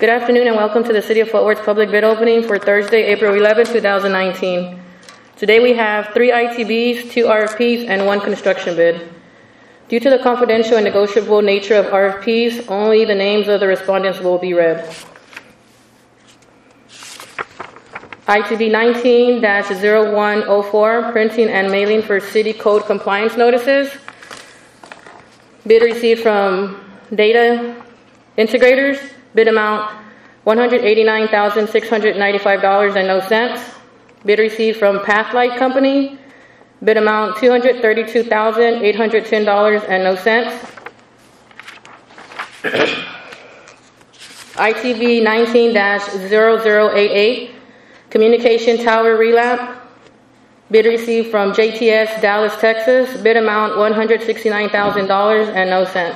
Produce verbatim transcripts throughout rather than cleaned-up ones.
Good afternoon and welcome to the City of Fort Worth public bid opening for Thursday, April eleventh, two thousand nineteen. Today we have three I T Bs, two R F Ps, and one construction bid. Due to the confidential and negotiable nature of R F Ps, only the names of the respondents will be read. I T B nineteen dash zero one zero four, printing and mailing for city code compliance notices. Bid received from Data Integrators. Bid amount one hundred eighty-nine thousand six hundred ninety-five dollars and no cents. Bid received from Pathlight Company. Bid amount two hundred thirty-two thousand eight hundred ten dollars and no cents. I T B nineteen dash zero zero eight eight, Communication Tower Relap. Bid received from J T S Dallas, Texas. Bid amount one hundred sixty-nine thousand dollars and no cents.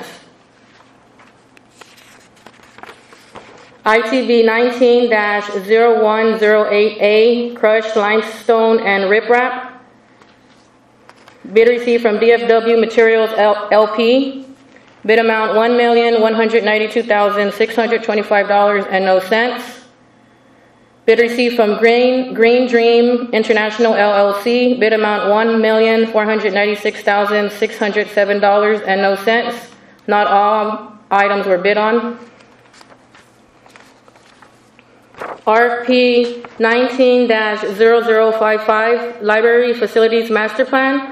I T B nineteen dash zero one zero eight A, Crushed Limestone and Riprap. Bid received from D F W Materials L P. Bid amount one million one hundred ninety-two thousand six hundred twenty-five dollars and no cents. Bid received from Green, Green Dream International L L C. Bid amount one million four hundred ninety-six thousand six hundred seven dollars and no cents. Not all items were bid on. R F P nineteen dash zero zero five five, Library Facilities Master Plan.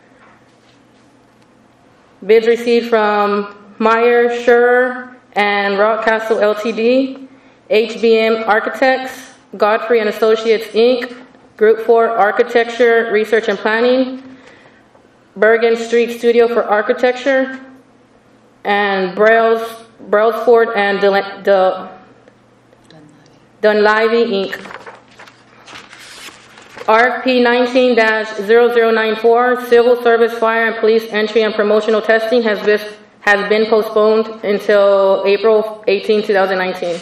Bids received from Meyer, Schurer, and Rockcastle L T D, H B M Architects, Godfrey and Associates Incorporated, Group four Architecture, Research and Planning, Bergen Street Studio for Architecture, and Brails, Brailsford and De, De, Dunlavy Incorporated. R F P nineteen dash zero zero nine four, Civil Service Fire and Police Entry and Promotional Testing has been, has been postponed until April eighteenth, two thousand nineteen.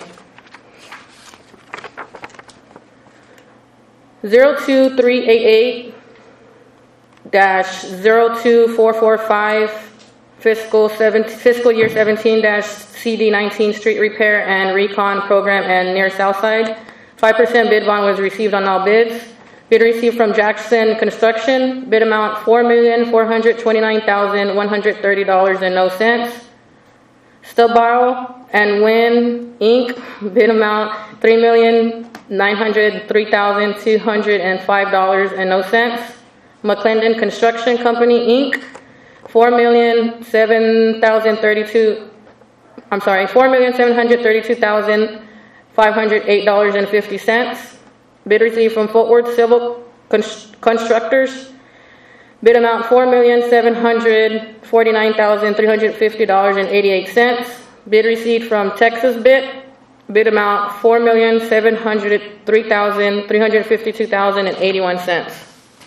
zero two three eight eight dash zero two four four five, fiscal, seven, fiscal year seventeen dash C D nineteen, Street Repair and Recon Program and near Southside. five percent bid bond was received on all bids. Bid received from Jackson Construction. Bid amount four million four hundred twenty-nine thousand one hundred thirty dollars and no cents. Stubbarl and Wynn Incorporated. Bid amount three million nine hundred three thousand two hundred five dollars and no cents. McClendon Construction Company Incorporated. Four million seven thousand thirty-two. I'm sorry, four million seven hundred thirty-two thousand five hundred eight dollars and fifty cents. Bid received from Fort Worth Civil Constructors. Bid amount four million seven hundred forty-nine thousand three hundred fifty dollars and eighty-eight cents. Bid received from Texas Bit. Bid amount four million seven hundred three thousand three hundred fifty-two dollars and eighty-one cents.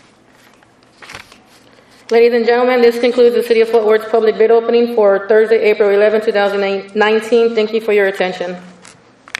Ladies and gentlemen, this concludes the City of Fort Worth's public bid opening for Thursday, April eleventh, two thousand nineteen. Thank you for your attention.